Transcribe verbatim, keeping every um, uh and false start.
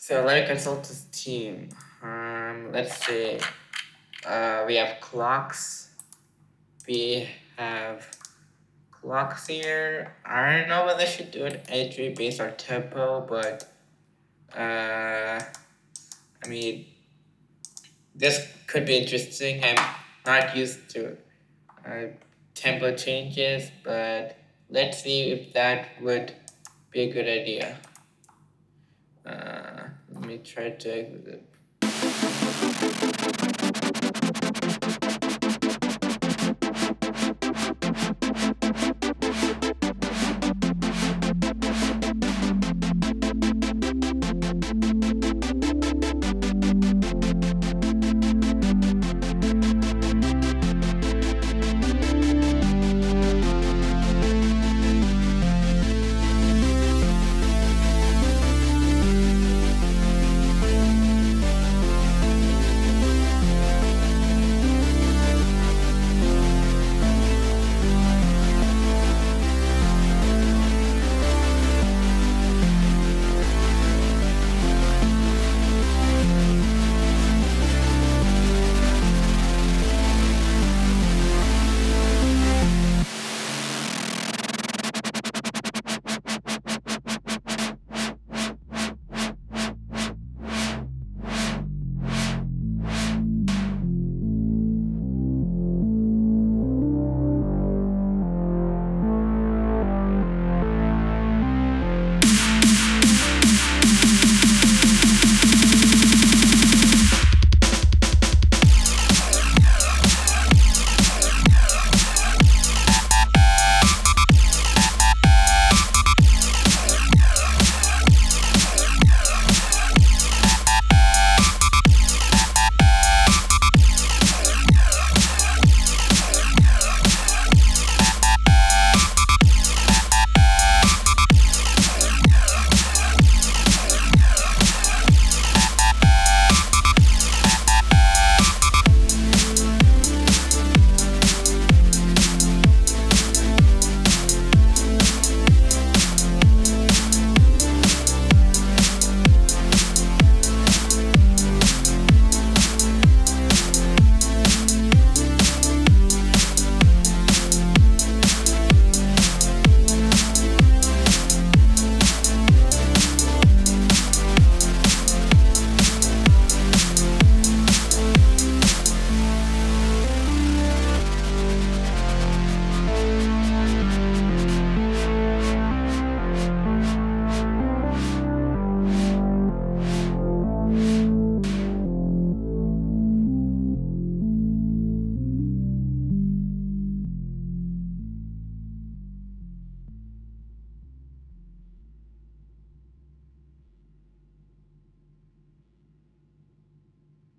So let me consult this team. Um, let's see. Uh, we have clocks. We have clocks here. I don't know whether I should do an entry based on tempo, but uh, I mean, this could be interesting. I'm not used to uh, tempo changes, but let's see if that would be a good idea. Uh, let me try to